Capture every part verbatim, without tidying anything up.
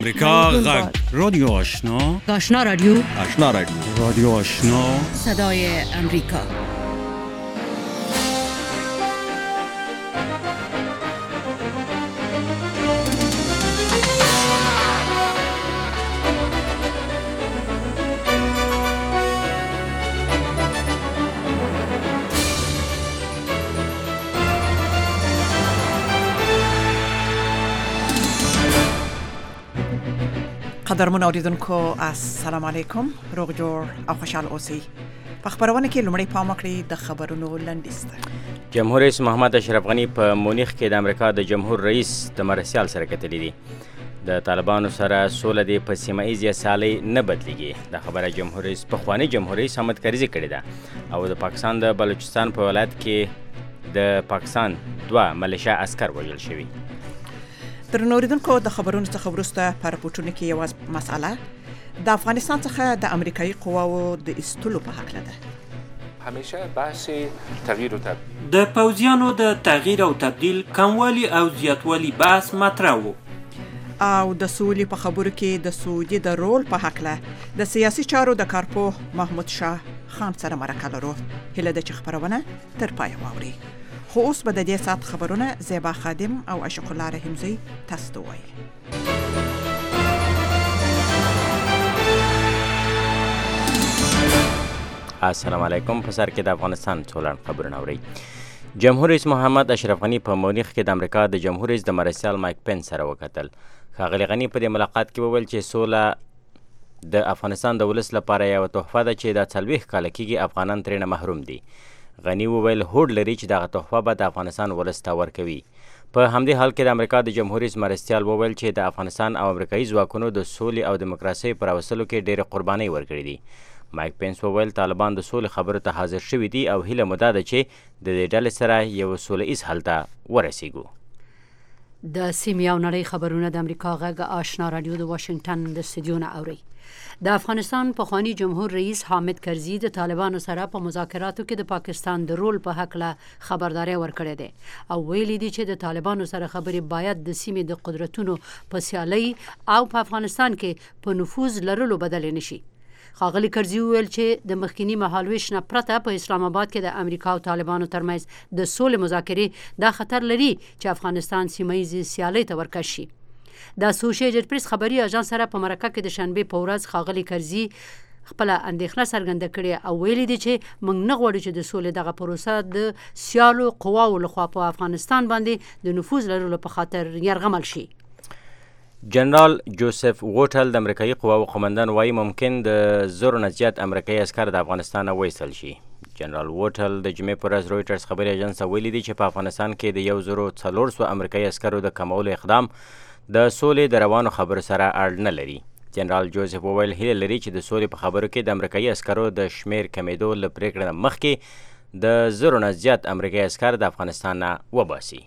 امریکا غږ رادیو آشنا آشنا رادیو آشنا رادیو رادیو آشنا صدای امریکا. قدرمن اوریدونکو السلام علیکم، روغ جوړ او خوشحال اوسئ. په خبرونه کې لومړی پام وکړئ د خبرونو لنډیز. جمهور رئیس محمد اشرف غنی په مونیخ کې د امریکا د جمهور رئیس د مرسیال سره کتلې دي. د طالبانو سره سوله د په سیمه ایزه سالي نه بدلیږي. د خبره جمهور رئیس په خواني جمهور رئیس حامد کرزي کړې ده او د پاکستان د بلوچستان په ولایت کې د پاکستان دوه ملیشیا عسكر وژل شوي. تر نوریدونکو د خبرونو څخه وروسته په راپورټونو کې یوه مسأله د افغانستان څخه د امریکایي قواو د ایستلو په هکله ده. همیشه بحث تغییر و تبدیل د پوځیانو د تغییر او تبدیل کموالی او زیاتوالی بحث مطرح و او د سولې په خبرو کې د سعودي د رول په هکله د سیاسي چارو د کارپوه محمود شاه خان سره مرکه لرو. هیله ده چې خبرونه تر پایه واورئ. خو اوس به د دې ساعت خبرونه زیبا خادم او عشق الله رحمزی تاسو ته وایي. السلام علیکم. په سر کې د افغانستان څولن خبرونه اورئ. جمهور رئیس محمد اشرف غنی په مونیخ کې د امریکا د جمهور رئیس د مرسیال مایک پنس سره وکتل. ښاغلي غنی په دې ملاقات کې وویل چې سوله د افغانستان د ولس لپاره یوه تحفه ده چې دا څلوېښت کاله کېږي افغانان ترېنه محروم دي. غنی وویل هوډ لري چې دغه تحفه به د افغانستان ولس ته ورکوي. په همدې حال کې د امریکا د جمهور رئیس مرستیال وویل چې د افغانستان او امریکایي ځواکونو د سولې او دیموکراسۍ پر راوستلو کې ډېرې قربانۍ ورکړي دي. مایک پنس وویل طالبان د سولې خبرو ته حاضر شوي دي او هیله مو دا ده چې د دې ډلې سره یو سوله ایز حل ته ورسیږو. د سیمې او نړۍ خبرونه د امریکا غږ آشنا رادیو د واشنگټن د استودیو نه اوري. د افغانستان پخوانی جمهور رئیس حامد کرزي د طالبانو سره په مذاکراتو کې د پاکستان د رول په هکله خبرداري ورکړې ده او ویلي دي چې د طالبانو سره خبرې باید د سیمې د قدرتونو په سیالۍ او په افغانستان کې په نفوذ لرلو بدل نشي. ښاغلي کرزي وویل چې د مخکینی مهالویش نه پرته په اسلام آباد کې د امریکا او طالبانو ترمنځ د سولې مذاکرې دا خطر لري چې افغانستان سیمه ایزې سیالۍ ته ورکش شي. د اسوسییټډ پریس خبري اژانس سره په مرکه کې د شنبه په ورځ ښاغلي کرزي خپل اندېښنه څرګنده کړې او ویلي دي چې موږ نه غواړو چې د سولې دغه پروسه د سیالو قواو لخوا په افغانستان باندې د نفوذ لرلو په خاطر یرغمل شي. جنرال جوزف ووټل د امریکایي قواو قومندان وایي ممکن د زرو نه زیات امریکایي عسکر د افغانستان نه وایستل شي. جنرال ووټل د جمعې په ورځ رویټرز خبري اژانس ویلي دي چې په افغانستان کې د یو زرو څلور سوه امریکایي عسکرو د کمولو اقدام د سولې د روانو خبرو سره اړ نه لري. جنرال جوزف وویل هیله لري چې د سولې په خبرو کې د امریکایي عسکرو د شمیر کمیدو له پریکړې نه مخکې د زرو نه زیات امریکایي عسکر د افغانستان نه وباسي.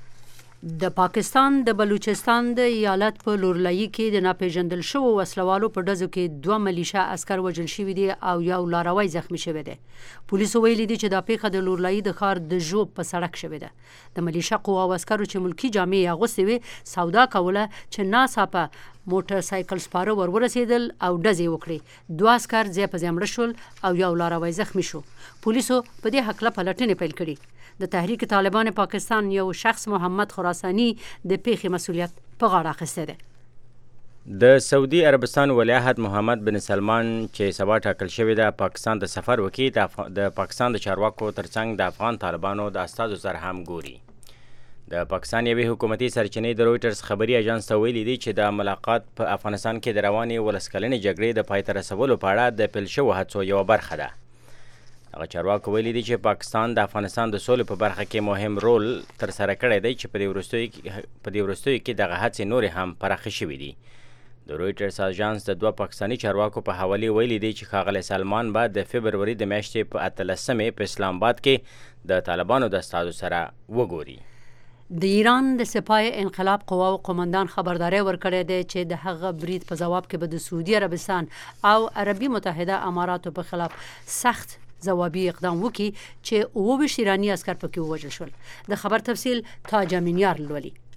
د پاکستان د بلوچستان د ایالت په لورلایي کې د ناپېژندل شوو وسلوالو په ډزو کې دوه ملیشیا عسکر وژل شوي دي او یو لاروی زخمی شوی دی. پولیسو ویلي دي چې دا پیښه د لورلایي د ښار د ژوب په سړک شوې ده. د ملیشیا قواو عسکرو چې ملکي جامې یې اغوستې وې سودا کوله چې ناڅاپه موټر سایکل سپاره ور ورسېدل او ډزې وکړې. دوه عسکر ځای په ځای مړه شول او یو لاروی زخمی شو. پولیسو په دې هکله پلټنې پیل کړي. د تحریک طالبان پاکستان یو شخص محمد خراساني د پیښې مسؤلیت په غاړه اخیستی دی. د سعودي عربستان ولیعهد محمد بن سلمان چې سبا ټاکل شوی ده پاکستان د سفر وکړي د پاکستان د چارواکو ترڅنګ د افغان طالبانو د استازو سره هم ګوري. د پاکستان یوې حکومتي سرچینې د رویټرز خبري اژانس ته ویلي دي چې د ملاقات په افغانستان کې د روانې ولس کلنې جګړې د پای ته رسولو په اړه د پیل شوو هڅو یوه برخه ده. هغه چارواکو ویلي دي چې پاکستان د افغانستان د سولې په برخه کې مهم رول ترسره کړی دی چې په دې وروستیو کې دغه هڅې نورې هم پراخې شوي دي. د رویټرز اژانس د دوه پاکستاني چارواکو په حوالې ویلي دی چې ښاغلی سلمان به د فبروري د میاشتې په اتلسمې په اسلام آباد کې د طالبانو د استازو سره وګوري. د ایران د سپاه انقلاب قواو قومندان خبرداری ورکړی دی چې د هغه برید په ځواب کې به د سعودي عربستان او عربي متحده اماراتو په خلاف سخت ځوابي اقدام وکړي چې اووه ویشت ایراني عسکر پکې ووژل شول. د خبر تفصیل تاج امینیار لولي.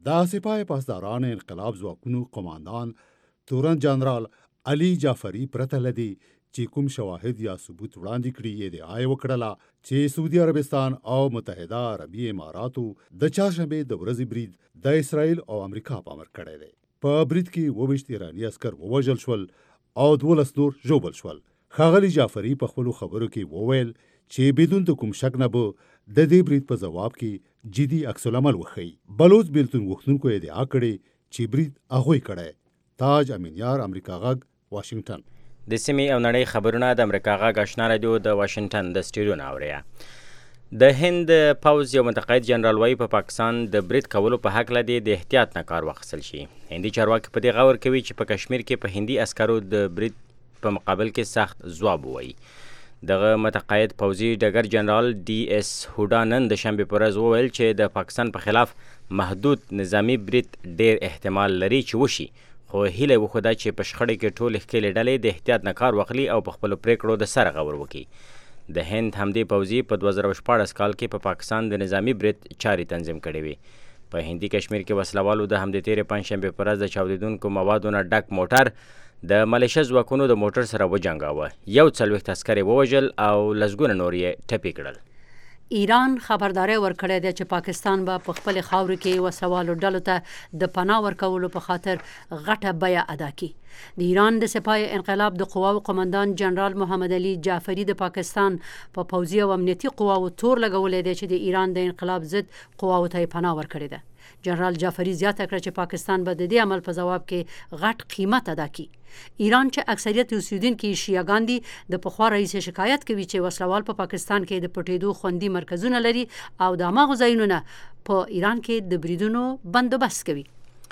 د سپاه پاسداران انقلاب ځواکونو قماندان تورن جنرال علي جعفری پرته لدی چې کوم شواهد یا ثبوت وړاندې کړي یې د آی وکړله چې سعودي عربستان او متحده عربي اماراتو د چهارشنبې د ورځې برید د اسرائیل او امریکا په امر کړی دی. په برید کې اوویشت ایراني عسکر ووژل شول او دولس نور ژوبل شول. ښاغلي جعفری په خپلو خبرو کې وویل چې بدون د کوم شک نه به د دې برید په ځواب کې جدي عکس العمل وښیي. بلوچ بیلتون غوښتونکو ادعا کړې چې برید هغوی کړی. تاج امینیار، امریکا غږ، واشنگټن. د سیمې او نړۍ خبرونه د امریکا غږ آشنا رادیو د واشنگټن د سټوډیو نه اورئ. د هند پوځ یو متقاعد جنرال وایي په پاکستان د برید کولو په هکله دی د احتیاط نه کار واخیستل شي. هندي چارواکي په دې غور کوي چې په کشمیر کې په هندي عسکرو د برید په مقابل کې سخت ځواب ووایي. دغه متقاعد پوځي ډګر جنرال ډي اس هوډا نن د شنبې په ورځ وویل چې د پاکستان په خلاف محدود نظامی برید ډیر احتمال لري چې وشي، خو هیله وښوده چې په شخړې کې ټولې ښکېلې ډلې د احتیاط نه کار واخلي او په خپلو پریکړو د سره غور وکړي. د هند همدې پوځي په دوه زره شپاړس کال کې په پاکستان د نظامی برید چارې تنظیم کړې وې. په هندي کشمیر کې وسلوالو د همدې تېرې پنجشنبې په ورځ د چاودېدونکو موادو نه ډک موټر د ملیشه ځواکونو د موټر سره وجنګاوه. یو څلوېښت عسکر یې ووژل او لسګونه نور یې ټپي کړل. ایران خبرداری ورکړی دی چې پاکستان به په خپل خاورو کې وسوالو ډلو ته د پناه ورکولو په خاطر غټه بیه ادا کړي. د ایران د سپاه انقلاب د قواو قماندان جنرال محمد علي جعفری د پاکستان په پوځي او امنیتي قواو تور لګولی دی چې د ایران د انقلاب ضد قواو ته پناه ورکړې ده. جنرال جعفری زیاته کړه چې پاکستان به د دې عمل په ځواب کې غټ قیمت ادا کړي. ایران چې اکثریت اوسیدونکي شیعاګان دي، د پخوا رئیس شکایت کوي چې وسلوال په پاکستان کې د پټېدو خوندي مرکزونه لري او د هماغو ځایونو په ایران کې د بریدونو بندوبست کوي.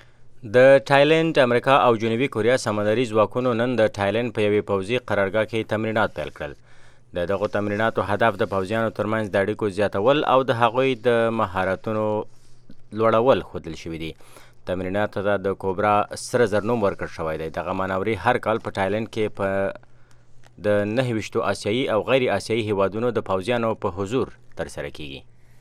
د تایلند، امریکا او جنوبي کوریا سمندري ځواکونو نن د تایلند په یوې پوځي قرارګاه کې تمرینات پیل کړل. د دغو تمریناتو هدف د پوځیانو ترمنځ د اړیکو زیاتول او د هغوی د مهارتونو لوړول ښودل شوي دي. تمریناتو ته د کوبرا سره زر نوم ورکړل شوی دی. دغه مانورې هر کال په تایلند کې په د نهه ویشتو آسیایي او غیر آسیایي هیوادونو د پوځیانو په حضور ترسره کیږي.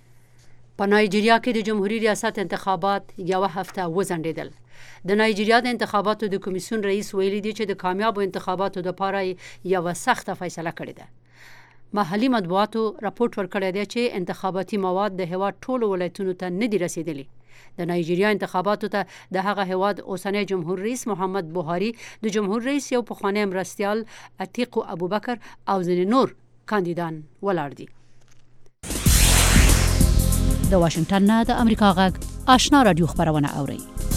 په نایجیریا کې د جمهوریت ریاست انتخابات یوه هفته وځنډېدل. د نایجیریا د انتخاباتو د کمیسیون رئیس ویلي دی چې د کامیابو انتخاباتو لپاره یوه سخته فیصله کړې ده. محلي مطبوعاتو راپورټ ورکړی دی چې انتخاباتي مواد د هیواد ټولو ولایتونو ته نه دي رسیدلي. د نایجیریا انتخاباتو ته د هغه هیواد اوسنی جمهور رئیس محمد بوهاري، د جمهور رئیس یو پخوانی مرستیال عتیق ابوبکر او ځینې نور کاندیدان ولاړ دي. د واشنگټن نه د امریکا غږ آشنا رادیو خبرونه اوري.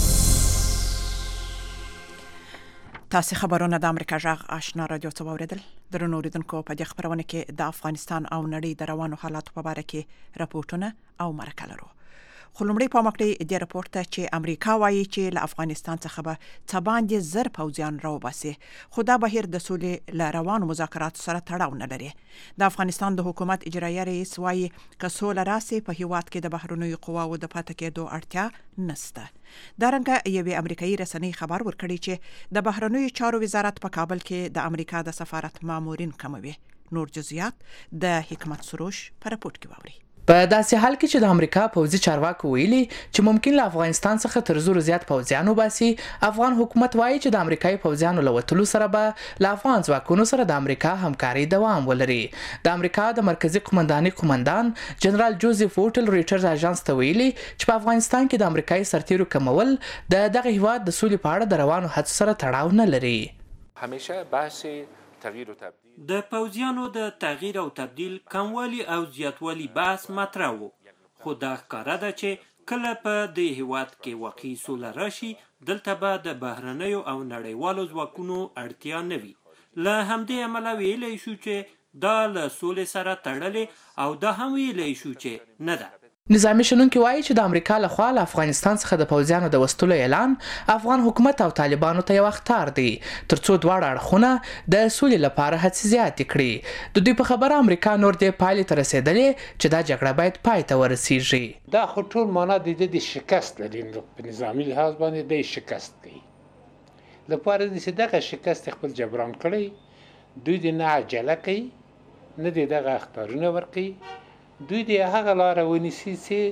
تاسو خبرونه د امریکا غږ آشنا رادیو څخه اوریدل. درنو اوریدونکو، په دې خبرونه کې د افغانستان او نړۍ د روانو حالاتو په اړه کې راپورټونه او مرکه لرو. خو لومړی پام وکړئ د راپورټ ته چې امریکا وایي چې له افغانستان څخه به څه باندې زر پوځیان راوباسي، خو دا بهیر د سولې له روانو مذاکراتو سره تړاو نه لري. د افغانستان د حکومت اجرایه رئیس وایي که سوله راسي په هیواد کې د بهرنیو قواو د پاتې کېدو اړتیا نشته. دارنګه یوې امریکایي رسنۍ خبر ورکړی چې د بهرنیو چارو وزارت په کابل کې د امریکا د سفارت مامورین کموي. نور جزئیات د حکمت سروش په راپورټ کې واوري. په داسې حال کې چې د امریکا پوځي چارواکو ویلي چې ممکن له افغانستان څخه تر زرو زیات پوځیان وباسي، افغان حکومت وایي چې د امریکایي پوځیانو له وتلو سره به له افغان ځواکونو سره د امریکا همکاري دوام ولري. د امریکا د مرکزي قومندانۍ قومندان جنرال جوزف ووټل رویټرز اژانس ته ویلي چې په افغانستان کې د امریکایي سرتیرو کمول د دغه هیواد د سولې په اړه د روانو هڅو سره تړاو نه لري. همیشه بحث تغییر و تبدیل د پوځیانو د تغییر او تبدیل کموالی او زیاتوالی بحث مطرح و، خو دا ښکاره ده چې کله په دې هیواد کې واقعي سوله راشي، دلته به د بهرنیو او نړیوالو ځواکونو اړتیا نه وي. له همدې امله ویلی شو چې دا له سولې سره تړلې او دا هم ویلی شو چې نه ده. نظامی شنونکي وایي چې د امریکا لخوا له افغانستان څخه د پوځیانو د وستلو اعلان افغان حکومت او طالبانو ته یو اخطار دی ترڅو دواړه اړخونه د سولې لپاره هڅې زیاتې کړي. د دوی په خبره امریکا نور دې پایلې ته رسېدلې چې دا جګړه باید پای ته ورسیږي. دا خو ټول معنا د د شکست لري، په نظامی لحاظ باندې د شکست کوي لپاره د دغه شکست خپل جبران کړي. دوی د نه عجله کوي، نه د دغه اخطارونه ورکوي. دوی د هغه لاره ونیسي چې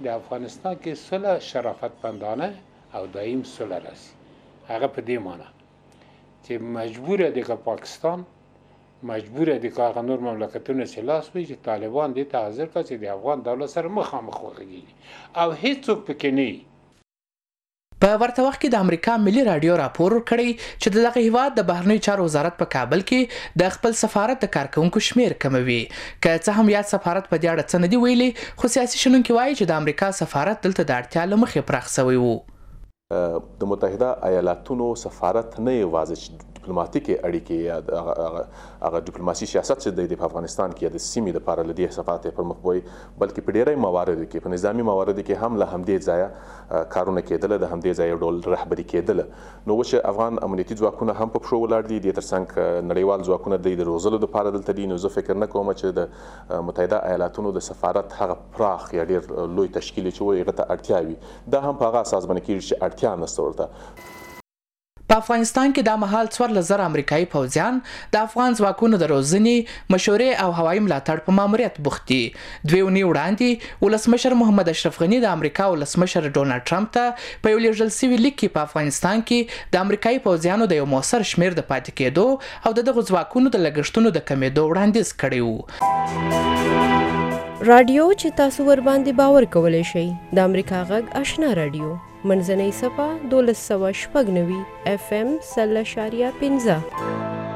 د افغانستان کې صلح شرافتمندانه او دایم صلح راسي. هغه په دې معنی چې مجبور دی که پاکستان مجبور دی که هغه نور مملکتونه چې لاس وي چې طالبان دې ته حاضر کړي چې د افغان دولت سره مخامخ وغږېږي او هیڅوک پکې نه وي. په ورته وخت کې د امریکا ملي رادیو راپور ورکړی چې د دغه هیواد د بهرنیو چارو وزارت په کابل کې د خپل سفارت د کارکونکو شمیر کموي. که څه هم یاد سفارت په دې اړه څه نه دي ویلي، خو سیاسي شنونکي وایي چې د امریکا سفارت دلته د اړتیا له مخې پراخ شوی و. د متحده ایالاتونو سفارت نه یوازې ډیپلوماټیکې اړیکې یا هغه ډیپلوماسي سیاست چې د افغانستان کې د سیمې دپاره له دې سفارت پر مخ وي، بلکې په ډیری مواردو کې په نظامي مواردو کې هم له همدې ځایه کارونه کېدله، د همدې ځایه یو ډول رهبري کېدله. نو اوس افغان امنیتي ځواکونه هم په پښو ولاړ دي، دې تر څنګ نړیوال ځواکونه د روزلو دپاره دلته دي. نو زه فکر نه کوم چې د متحده ایالاتونو د سفارت هغه پراخ یا ډېر لوی تشکیل چې وي هغه ته اړتیا وي. دا هم په هغه اساس باندې کېږي چې اړتیا نشته ورته. په افغانستان کې دا مهال څوارلس زره امریکایي پوځیان د افغان ځواکونو د روزنې، مشورې او هوایي ملاتړ په ماموریت بوخت دي. دوې اونۍ وړاندې ولسمشر محمد اشرف غني د امریکا ولسمشر ډونالډ ټرمپ ته په یو لیږل سوي لیک کې په افغانستان کې د امریکایي پوځیانو د یو مؤثر شمېر د پاتې کېدو او د دغو ځواکونو د لګښتونو د کمېدو وړاندیز کړی و. رادیو چې تاسو ور باندې باور کولی شئ د امریکا غږ آشنا رادیو منځنۍ صفه دولس سوه شپږ نوي اف ام سل اشاریه پنځه.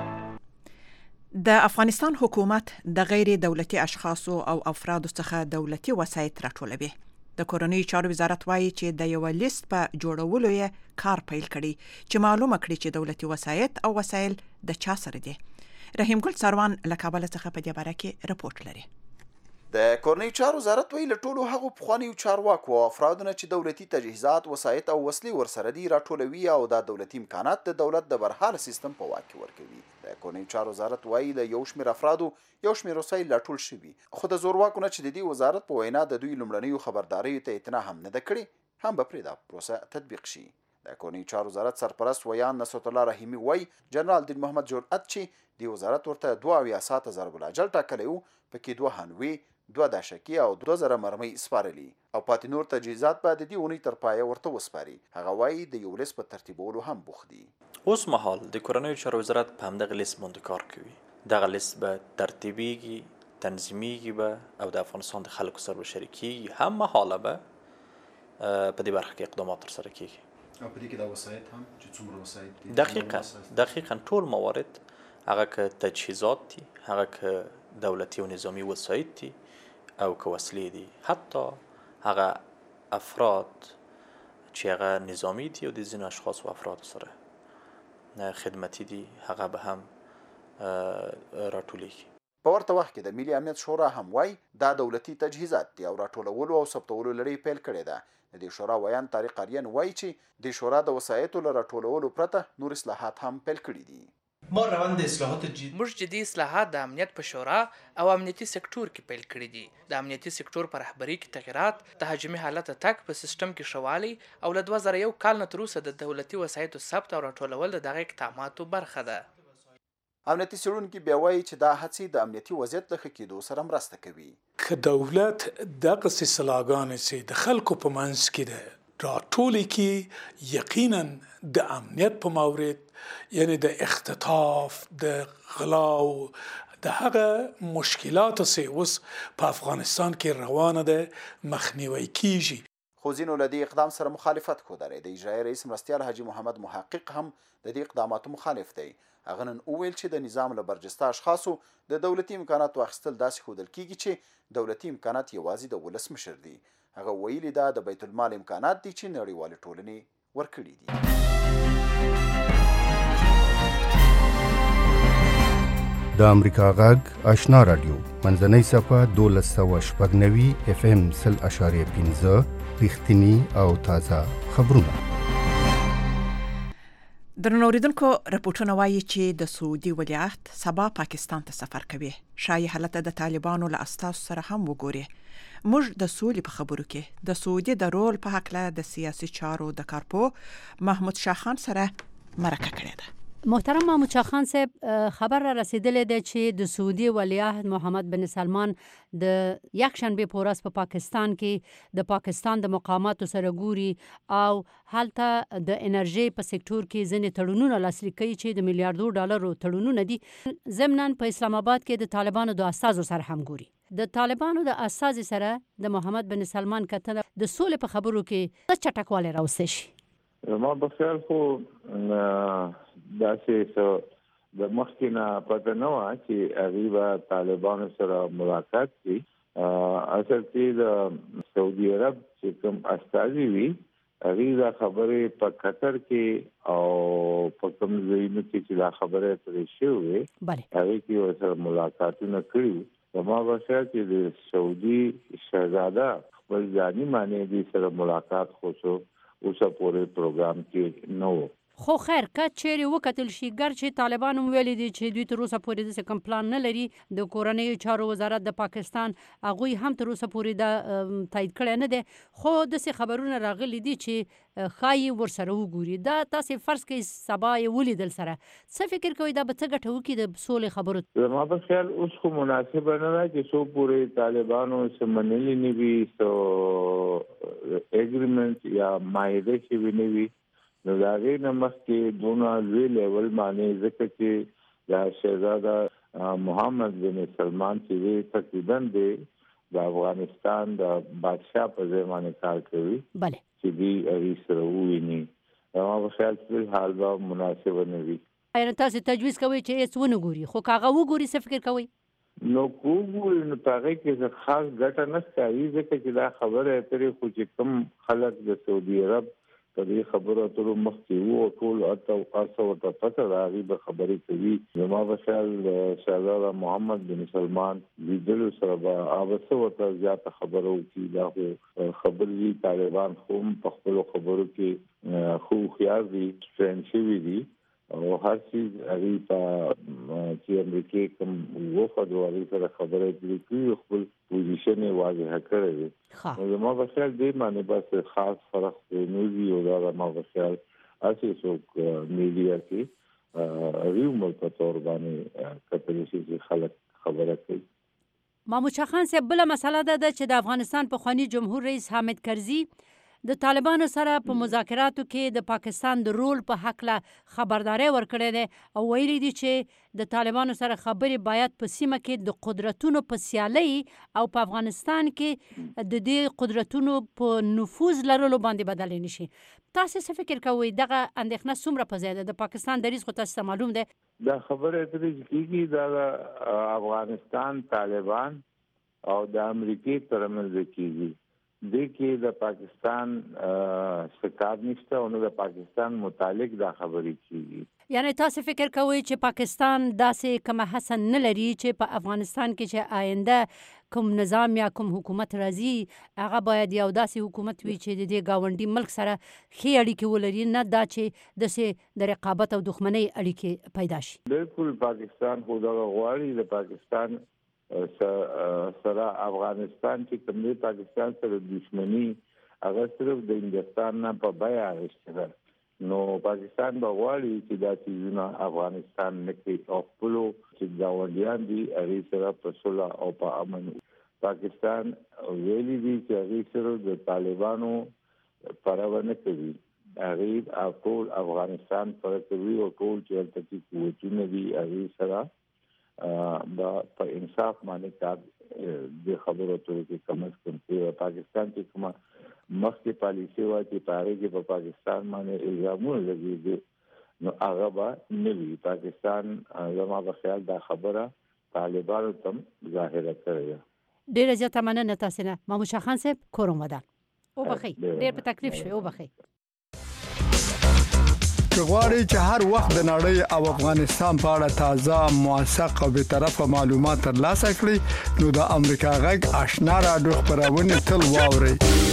د افغانستان حکومت د غیر دولتي اشخاصو او افرادو څخه دولتي وسایط راټولوي. د کورنیو چارو وزارت وایي چې د یو لیست په جوړولو یې کار پیل کړي چې معلومه کړي چې دولتي وسایط او وسایل د چا سره دي. رحیم ګل سروان له کابل څخه په دې باره کې رپورټ لري. د کورنیو چارو وزارت ویل ټولو هغو پخوانیو چارواکو او افرادونه چې دولتي تجهیزات، وسایط او وسلې ورسره دي راټولوي او دا دولتي امکانات د دولت د برحال سیستم په واک کې ورکوي. د کورنیو چارو وزارت وایي د یو شمېر افرادو یو شمېر وسایل راټول شوي، خو د زورواکو نه چې د دې وزارت په وینا د دوی لومړنیو خبرداریو ته اعتنا هم نه ده کړې، هم به پرې دا پروسه تطبیق شي. د کورنیو چارو وزارت سرپرست ویان نصرت الله رحیمي وایي جنرال دین محمد جرأت چې د وزارت ورته دوه اویا ساعته ضرب الاجل ټاکلی و، پکې دوه هانوي، دوه داشکي او دوه زره مرمۍ سپارلي او پاتې نور تجهیزات به د دې اونۍ تر پایه ورته وسپاري. هغه وایي د یو لیست په ترتیبولو هم بوخت دي. اوس مهال د کورنیو چارو وزارت په همدغه لیست باندې کار کوي. دغه لیست به ترتیبیږي، تنظیمیږي به او د افغانستان د خلکو سره به شریکیږي. هم مهاله به په دې برخه کې اقدامات ترسره کیږي. او په دې کې د وسایط هم چې څومره وسایط دي؟ دقیقاً دقیقاً ټول موارد، هغه که تجهیزات دي، هغه که دولتي او نظامی وسایط دي او که وسلې دي، حتی هغه افراد چې هغه نظامی دي او د ځینو اشخاص و افراد سره خدمتي دي، هغه به هم راټولیږي. په ورته وخت کې د ملي امنیت شورا هم وایي دا دولتي تجهیزات دي او راټولولو او ثبتولو لړۍ پیل کړې ده. د دې شورا ویان طارق اریان وایي چې د شورا د وسایطو له راټولولو پرته نور اصلاحات هم پیل کړي دي. ما روند اصلاحات جدي موږ جدي اصلاحات د امنیت په شورا او امنیتي سکتور کې پیل کړي دي. د امنیتي سکتور پر رهبري کې تغیرات، د حجمي حالت تک په سیستم کې شوالی او له دوه زره یو کال نه تر اوسه د دولتي وسایطو ثبت او راټولول د دغه اقداماتو برخه ده. امنیتي څېړونکي بیا وایي چې دا هڅې د امنیتي وضعیت د ښه کېدو سره مرسته کوي. که دولت دغسې سلاګانې چې د خلکو په منځ کې ده راټولې کړي، یقینا د امنیت په مورد، یعنی د اختطاف، د غلاو، د هغه مشکلاتو چې اوس په افغانستان کې روانه ده مخنیوی کیږي. خو ځینو له دې اقدام سره مخالفت ښودلی. د اجرایي رئیس مرستیال حاجي محمد محقق هم د دې اقداماتو مخالف دی. هغه نن وویل چې د نظام له برجسته اشخاصو د دولتي امکاناتو اخیستل داسې ښودل کیږي چې دولتي امکانات یوازې د ولس مشر دي. هغه ویلي دا د بیت المال امکانات دي چې نړیوالې ټولنې ورکړي دي. د امریکا غږ آشنا رادیو منځنۍ صفه دولس سوه شپږ نوي اف ام سل اشاریه پنځه رښتیني او تازه خبرونه. درنو اوریدونکو، رپورټونه وایي چې د سعودي ولیعهد سبا پاکستان ته سفر کوي. شایي حالت د طالبانو له استازو سره هم وګوري. موږ د سولې په خبرو کې د سعودي د رول په هکله د سیاسي چارو د کارپو محمود شاه خان سره مرکه کړې ده. محترم محمود شاه خان صاحب خبر را رسیدلې ده چې د سعودي ولیعهد محمد بن سلمان د یک شنبه په ورځ په پاکستان کې د پاکستان د مقاماتو سره ګوري او هلته د انرژي په سکتور کې ځینې تړونونه لاسلیک کوي چې د میلیارډو ډالرو تړونونه دي. ضمناً په اسلام آباد کې د طالبانو د استازو سره هم ګوري. د طالبانو د استازي سره د محمد بن سلمان کتنه د سولې په خبرو کې څه چټکوالی راوستی شي؟ ما په خیال خو داسې څه د مخکې نه پته نه وه چې هغوی به طالبانو سره ملاقات کړي. اصل کې د سعودي عرب چې کوم استازي وي هغوی دا خبرې په قطر کې او په کوم ځایونو کې چې دا خبرې پرې شوې وې هغوی کې ورسره ملاقاتونه کړي. زما په خیال چې د سعودي شهزاده خپل ځاني معنی دې سره ملاقات خو څو اوسه پورې پروګرام کې نه و. خو خیر که چیرې وکتل شي ګرچې طالبان هم ویلي دي چې دوی تر اوسه پورې داسې کوم پلان نه لري. د کورنیو چارو وزارت د پاکستان هغوی هم تر اوسه پورې دا تایید کړی نه دی، خو داسې خبرونه راغلي دي چې ښایي ورسره وګوري. دا تاسې فرض کړئ سبا یې ولیدل سره، څه فکر کوئ دا به څه ګټه وکړي د سولې خبرو؟ زما په خیال اوس خو مناسبه نه ده چې څو پورې طالبانو څه منلي نه وي، څه اګریمنټ یا معاهده شوي نه وي. نو د هغې نه مخکې دونه لوی لیول باندې ځکه چې د شهزاده محمد بن سلمان چې دی تقریبا دی د افغانستان د بادشاه په ځای باندې کار کوي چې دوی هغې سره وویني. زما په خیال فی حال به مناسبه نه وي. یعنې تاسې تجویز کوئ چې هېڅ ونه ګوري، خو که هغه وګوري څه فکر کوئ؟ نو که وګوري نو په هغې کې خاص ګټه نه ښکاري ځکه چې دا خبره اترې خو چې کوم خلک د سعودي عرب په دې خبرو اترو مخکې وو او ټول هڅه ورته پته ده هغوی به خبرې کوي. زما په خیال د شهزاده محمد بن سلمان لیدلو سره به هغه څه ورته زیاته خبره وکړي. دا خو خبرې دي، طالبان خو هم په خپلو خبرو کې خو هوښیار دي، ټرین شوي دي او هر څیز هغوی ته چې امریکې کوم وفد و هغوی سره خبرې اترې کړي، خپل پوزیشن یې واضحه کړی دی. نو زما په خیال دې باندې بس خاص فرق نه وي او دا زما په خیال هسې څوک میډیا کې هغوی عمر په طور باندې کتلی شي چې خلک خبره کوي. محمود شاه خان صاحب بله مسله دا ده چې د افغانستان پخواني جمهور رئیس حامد کرزي د طالبانو سره په مذاکراتو کې د پاکستان د رول په هکله خبرداری ورکړی دی او ویلي دي چې د طالبانو سره خبرې باید په سیمه کې د قدرتونو په سیالۍ او په افغانستان کې د دې قدرتونو په نفوذ لرلو باندې بدلې نه شي. تاسې څه فکر کوئ دغه اندېښنه څومره په ځای ده؟ د پاکستان دریځ خو تاسو ته معلوم دی. دا خبره اترې چې کېږي دا د افغانستان طالبان او د امریکې ترمنځ کېږي. دې کې د پاکستان څه نشته او نه د پاکستان متعلق دا خبرې کېږي. یعنې تاسو فکر کوئ چې پاکستان داسې کومه هڅه نه لري چې په افغانستان کې چې آینده کوم نظام یا کوم حکومت راځي هغه باید یو داسې حکومت وي چې د دې ګاونډي ملک سره ښې اړیکې ولري، نه دا چې داسې د رقابت او دښمنۍ اړیکې پیدا شي؟ بالکل پاکستان خو دغه غواړي. د پاکستان سره افغانستان چې کوم دی پاکستان سره دښمني هغه صرف د هندوستان نه په بیه اخیستې ده. نو پاکستان به غواړي چې دا څیزونه افغانستان نه کوي او خپلو چې ګاونډیان دي هغې سره په صلح او په امن. پاکستان ویلي دي چې هغې سره د طالبانو پروا نه کوي، هغې ټول افغانستان پره کوي او ټول چې هلته کې قوتونه دي هغې سره دا په انصاف باندې کار د خبرو اترو کې کم از کم کوي. پاکستان چې کومه مخکې پالیسي وه چې په هغې کې په پاکستان باندې الزامونه لګېدي نو هغه به نه وي. پاکستان زما په خیال دا خبره طالبانو ته هم ظاهره کړې ده. ډېره زیاته مننه تاسې نه محمود شاه خان صاحب. کور ودان. وبخئ ډېر په تکلیف شوی، وبخئ. که غواړئ چې هر وخت د نړۍ او افغانستان په اړه تازه، موثق او بیطرفه معلومات ترلاسه کړئ نو د امریکا غږ آشنا رادیو خپرونه تل واورئ.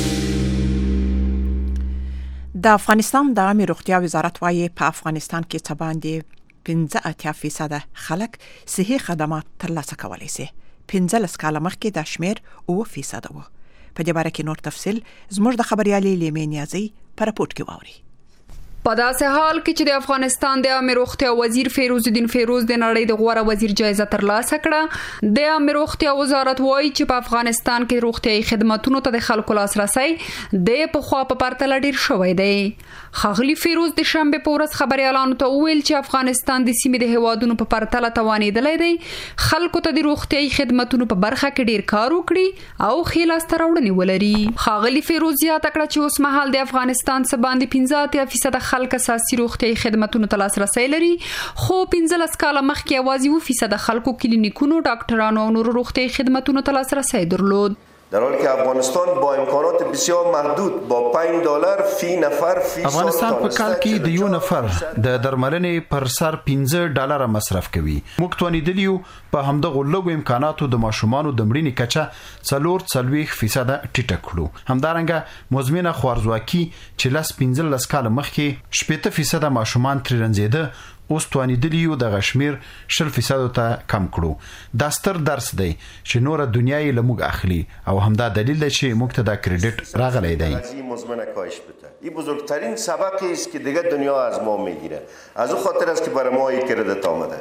د افغانستان د عامه روغتیا وزارت وايي په افغانستان کې څه باندې پنځه اتیا فیصد خلک صحي خدمات ترلاسه کولی شي. پنځلس کاله مخکې دا شمیر اوه فیصد و. په دې باره کې نور تفصیل زموږ د خبريالې لیمې نیازي په راپورټ کې واوري. په داسې حال کې چې د افغانستان د عامه روغتیا وزیر فیروز الدین فیروز د نړۍ د غوره وزیر جایزه ترلاسه کړه. د عامه روغتیا وزارت وایي چې په افغانستان کې روغتیايي خدماتو ته د خلکو لاسرسي د پخوا په پرتله ډیر شوی دی. ښاغلي فیروز د شنبه په ورځ خبريالانو ته وویل چې افغانستان د سیمې د هوادونو په پرتله توانېدلی دی خلکو ته د روغتیايي خدماتو په برخه کې ډیر کار وکړي او خلاص تراوړنې ولري. ښاغلي فیروز زیاته کړه چې اوس مهال د افغانستان څخه باندې پنځه اتیا فیصد خلک اساسي روغتیايي خدماتو ته لاسرسي لري خو پنځلس کاله مخکې یوازې اووه فیصد خلکو کلینیکونو ډاکټرانو او نورو روغتیايي خدماتو ته لاسرسي درلود. در حالی که افغانستان با امکانات بسیار محدود با پنج دلار فی نفر فی سال افغانستان په کال کې د یو نفر د درملنې پر سر پنځه ډالر مصرف کوي. موږ توانیدلی یو په همدغه لږو امکاناتو د ماشومانو د مړینې کچه څلور څلوېښت فیصد ټیټه کړو. همدارنګه مزمنه خوارزواکي چې لس پنځلس کاله مخکې شپېته فیصد ماشومان ترې رنځېده اوس توانیدلی یو د غشمیر شل فیصد ته کم کړو. دا ستر درس دی چې نور دنیا یې لموږ اخلي او همدا دلیل دی چې موږ ته دا کریډټ راغلی دی. مزمنه کاهش بده این بزرگترین سبقی است که دیگه دنیا از ما میگیره. از اون خاطر است که برای ما این کریډټ آمده.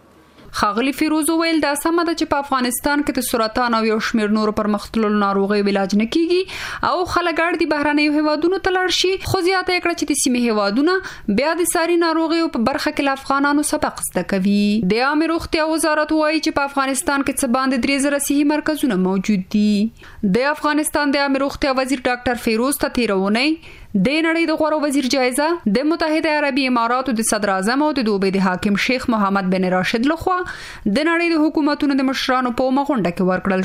ښاغلي فیروز ویل دا سمه ده چې په افغانستان کې د سرطان او یو شمېر نورو پرمختللو ناروغیو علاج نه کیږي او خلک اړ دي بهرنیو هیوادونو ته لاړ شي. خو زیاته کړه چې د سیمې هیوادونه بیا د ساري ناروغیو په برخه کې له افغانانو سبق زده کوي. د عامه روغتیا وزارت وایي چې په افغانستان کې څه باندې درې زره صحي مرکزونه موجود دي. د افغانستان د عامه روغتیا وزیر ډاکټر فیروز ته تیرونی د نړۍ د غوره وزیر جایزه د متحده عربي اماراتو د صدر اعظم او د دوبۍ د حاکم شیخ محمد بن راشد لخوا د نړۍ د حکومتونو د مشرانو په مغونډه کې ورکړل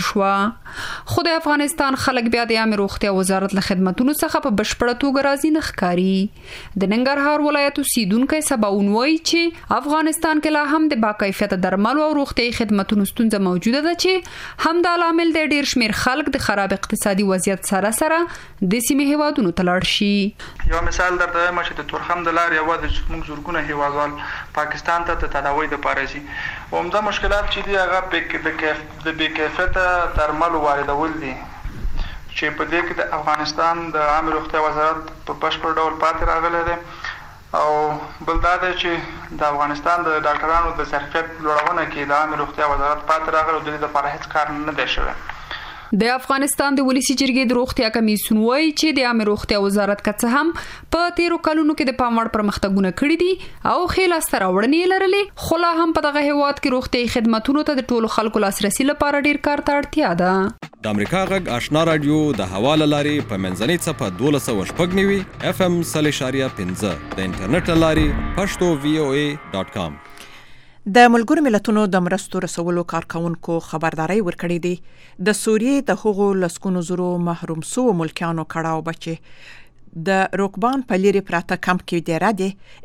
شو. خو د افغانستان خلک بیا د عامه روغتیا وزارت له خدماتونو څخه په بشپړه توګه راضي نه ښکاري. د ننګرهار ولایت اوسیدونکو سباون وایي چې افغانستان کې لا هم د باکیفیته درملو او روغتیايي خدماتونو ستونزه موجوده ده چې همدا عامل د ډیر شمیر خلک د خراب اقتصادي وضعیت سره سره د سیمې هیوادونو ته لاړ شي. یو مثال درته وایم چې د تورخم د لارې یوازې موږ زورګونه هیوادوال پاکستان ته د تداوی لپاره ځي. عمده مشکلات چې دي هغه د بې کیفیته درملو واردول دي چې په دې کې د افغانستان د عامه روغتیا وزارت په بشپړ ډول پاتې راغلی دی او بل دا دی چې د افغانستان د ډاکټرانو د ظرفیت لوړونه کې د عامه روغتیا وزارت پاتې راغلی او د دې لپاره هیڅ کار نه دی شوی. د افغانستان د ولسی جرګې د روغتیا کمیسیون وایي چې د عامه روغتیا وزارت کڅ هم په تیرو کلونو کې د پاموړ پرمختګونه کړي دي او خلاص تراوړنې لرلې خو لا هم په دغه هیواد کې روغتیايي خدماتو ته د ټولو خلکو لاسرسي لپاره ډیر کار ته اړتیا ده. د امریکا غږ آشنا رادیو د حواله لاري په منځنۍ صفه دولس سوه شپږ نوي اف ام صفر اشاریه پنځه د انټرنیټ لاري پښتو وی او ای ډاټ کام. د ملګرو ملتونو د مرستو رسولو کارکونکو خبرداري ورکړې دي د سوریې د هغو لسګونو زرو محروم سو ملکیانو کړهو بچي د روکبان په لری پراته کمپ کې دی را دي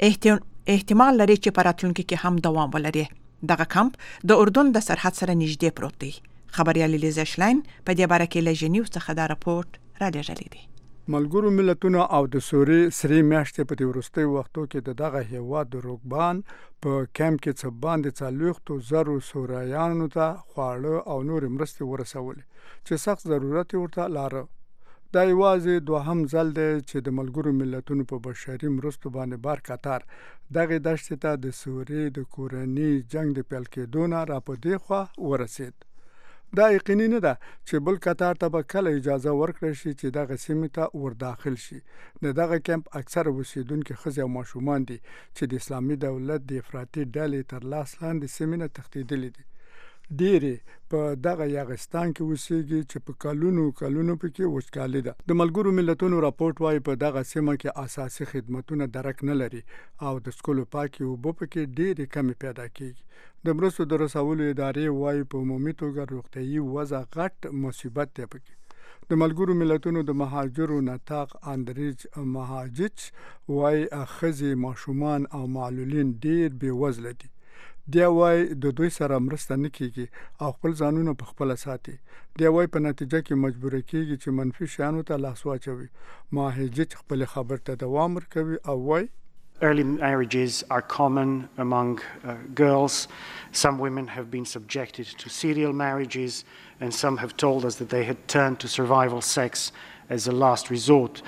احتمال لري چې په راتلونکي کې هم دوام ولري. دغه کمپ د اردن د سرحد سره نږدې پروت دی. خبريال لیزا شلاین په دې باره کې له ژنیو څخه دا راپورټ را لېږلی دی. ملګرو ملتونو او د سوریې سری میاشتې په وروستي وختو کې د دغه هیواد د روکبان په کمپ کې څه باندې څلوېښتو زرو سوریانو ته خواړه او نور مرستې ورسولې چې سخت ضرورت ورته لاره. دا یوازې دوهم ځل دی چې د ملګرو ملتونو په بشري مرستو باندې بار قطر دغه دشت ته د سوریې د کورني جنگ د پیل کېدو نه را په دې خوا ورسید. دا یقیني نه ده چې بل قطر ته به کله اجازه ورکړي شي چې دغه سیمې ته ورداخل شي. د دغه کمپ اکثره اوسیدونکي ښځې او ماشومان دي چې د اسلامي دولت د افراطي ډلې تر لاس لاندې سیمې نه تښتېدلي دي. ډېرې په دغه یاغستان کې اوسېږي چې په کلونو کلونو پکې وچکالي ده. د ملګرو ملتونو راپورټ وايي په دغه سیمه کې اساسي خدمتونه درک نه لري او د سکولو پاکي اوبه پکې ډېرې کمې پیدا کېږي. د مرستو د رسولو ادارې وايي په عمومي توګه روغتیايي وضع غټ مصیبت دی پکې. د ملګرو ملتونو د مهاجرو نطاق اندریج مهاجچ وايي ښځې ماشومان او معلولین ډېر بې وزله دي. دی وای د دوی سره مرسته نه کیږي او خپل ځانونه په خپل ساتي. دی وای په نتیجه کې مجبور کیږي چې منفي شیانو ته لاس واچوي. ماهجت خپل خبر ته دوام ورکوي او وای Early marriages are common among uh, girls. Some women have been subjected to serial marriages and some have told us that they had turned to survival sex as a last resort.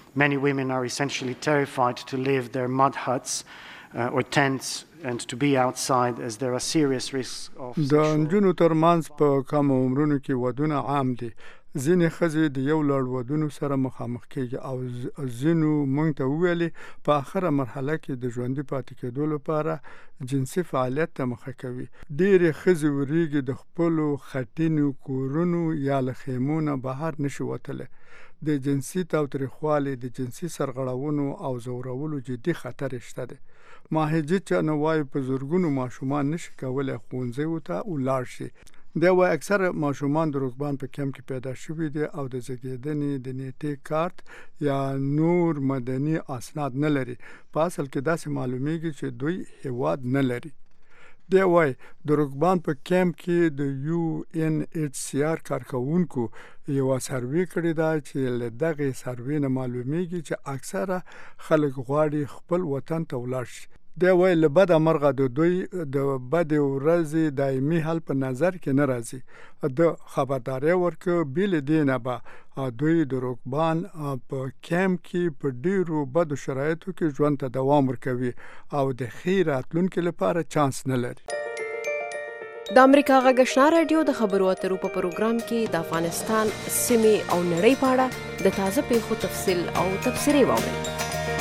Many women are essentially terrified to leave their mud huts uh, or tents and to be outside as there are serious risks of د نجونو ترمنځ په کم عمرونو کې ودونه عام دي. ځینې ښځې د یو لړ ودونو سره مخامخ کېږي او ځینو موږ ته وویلې په آخره مرحله کې د ژوندي پاتې کېدو لپاره جنسي فعالیت ته مخه کوي. ډېرې ښځې وریږي د خپلو خټینو کورونو یا له خیمو نه بهر نشي وتلی. د جنسي تاوتریخوالي د جنسي سرغړونو او ځورولو جدي خطر شته دی. ماهیجي چانه وایي په زرګونو ماشومان نشي کولی ښوونځیو ته ولاړ شي. دا وایي اکثره ماشومان د روغبان په کمپ کې پیدا شوي دي او د زیږېدنې د نیټې کارت یا نور مدني اسناد نه لري. په اصل کې داسې معلومیږي چې دوی هیواد نه لري. دی وایي د روغبان په کمپ کې د یو ان ایچ سی آر کارکوونکو یوه سروې کړې ده چې له دغې سروې نه معلومیږي چې اکثره خلک غواړي خپل وطن ته ولاړ شي. دی وایي له بده مرغه د دوی د بدې ورځې دایمي حل په نظر کې نه راځي. د خبرداری ورکړه بې له دې نه به دوی د روغبان په کمپ کې په ډېرو بدو شرایطو کې ژوند ته دوام ورکوي او د ښې راتلونکي لپاره چانس نه لري. د امریکا غږ آشنا رادیو د خبرو اترو په پروګرام کې د افغانستان سیمې او نړۍ په اړه د تازه پیښو تفصیل او تبصرې واورئ.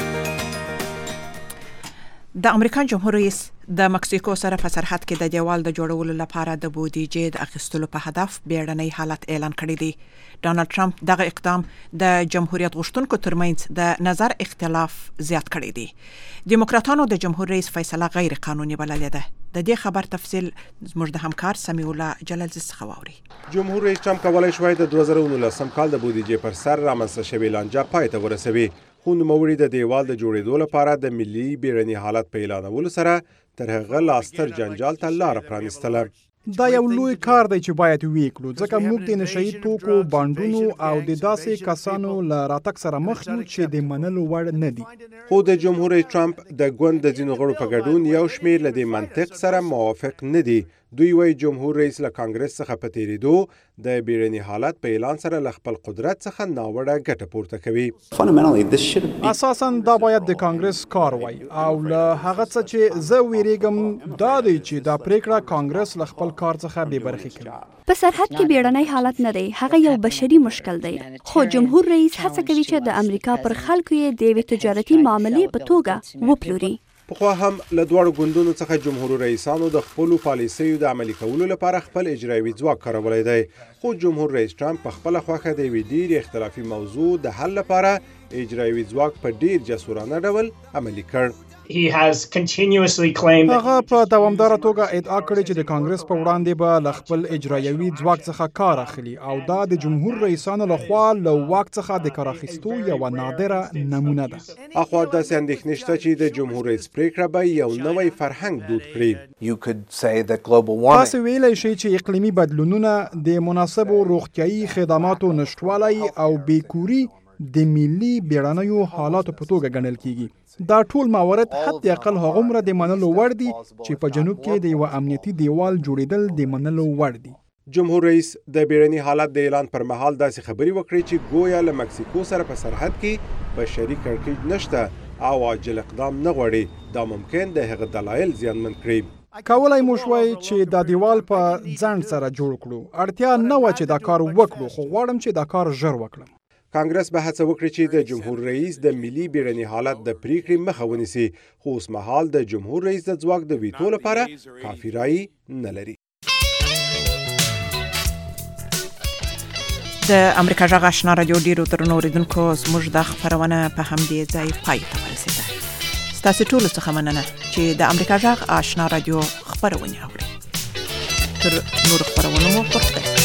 د امریکا جمهور رئیس د مکسیکو سره په سرحد کې د دیوال د جوړولو لپاره د بودیجې د اخیستلو په هدف بیړنی حالت اعلان کړی دی. ډانلډ ټرمپ دغه اقدام د جمهوریت غوښتونکو ترمنځ د نظر اختلاف زیات کړی دی. دیموکراتانو د جمهور رئیس فیصله غیر قانوني بللې ده. د دې خبر تفصیل زموږ د همکار سمیع الله جلالزی څخه واوري. جمهور رئیس ټرمپ کولای شوی د دوه زره نولسم کال د بودیجې پر سر رامنځته شوې لانجه پای ته ورسوي. خو نوموړي د دیوال د جوړېدو لپاره د ملي بیړني حالت په اعلانولو سره تر هغه لا ستر جنجال ته لاره پرانیستله. دا یو لوی کار دی چې باید وکړو ځکه موږ د نشئی توکو بانډونو او د داسې کسانو له راتګ سره مخ یو چې د منلو وړ نه دي. خو د جمهور رئیس ټرمپ د ګوند د ځینو غړو په ګډون یو شمېر له دې منطق سره موافق نه دي. دوی وایي جمهور رئیس له کانګرس څخه په تېرېدو د بیړني حالت په اعلان سره له خپل قدرت څخه ناوړه ګټه پورته کوي. اساساً دا باید د کانګرس کار وای او له هغه څه چې زه ویریږم دا دی چې دا پریکړه کانګرس له خپل کار څخه بې برخې کوي. په سرحد کې بیړنی حالت نه دی، هغه یو بشري مشکل دی. خو جمهور رئیس هڅه کوي چې د امریکا پر خلکو یې د یوې تجارتي معاملې په توګه وپلوري. پخوا هم له دواړو ګوندونو څخه جمهور رئیسانو د خپلو پالیسیو د عملي کولو لپاره خپل اجرایوي ځواک کارولی دی. خو جمهور رئیس ټرمپ په خپله خوښه د یوې ډېرې اختلافي موضوع د حل لپاره اجرایوي ځواک په ډېر جسورانه ډول عملي کړ. هغه په دوامداره توګه ادعا کړې چې د کانګرس په وړاندې به له خپل اجرایوي ځواک څخه کار اخلي او دا د جمهور رئیسانو لخوا له واک څخه د کار اخیستو یوه نادره نمونه ده. اخوا داسې اندېښنې شته چې د جمهور رئیس پریکړه به یو نوی فرهنګ دود کړي. تاسو ویلی شئ چې اقلیمي بدلونونه د مناسبو روغتیایي خدماتو نشتوالی او بیکوري د ملي بیړنیو حالاتو په توګه ګڼل کیږي. دا ټول موارد حتی اقل هغومره د منلو وړ دي چې په جنوب کې د یوه امنیتي دیوال جوړېدل د منلو وړ دي. جمهور رئیس د بیړني حالت د اعلان پر مهال داسې خبرې وکړې چې گویا له مکسیکو سره په سرحد کې بشري کړکېچ نشته او عاجل اقدام نه غواړي. دا ممکن د هغه دلایل زیانمن کړي. کولای مو شوای چې دا دیوال په ځنډ سره جوړ کړو. اړتیا نه وه چې دا کار وکړو، خو غواړم چې دا کار ژر وکړم. کانګرس به هڅه وکړي چې د جمهور رئیس د ملي بیړني حالت د پریکړې مخه ونیسي، خو اوس مهال د جمهور رئیس د ځواک د ویتو لپاره کافي رایې نه لري. د امریکا غږ آشنا رادیو ډیرو درنو اوریدونکو، زموږ د خپرونه په همدې ځای پای ته ورسېده. ستاسو ټولو څخه مننه چې د امریکا غږ آشنا رادیو خپرونه اورئ. تر نور خپرونو مو پخته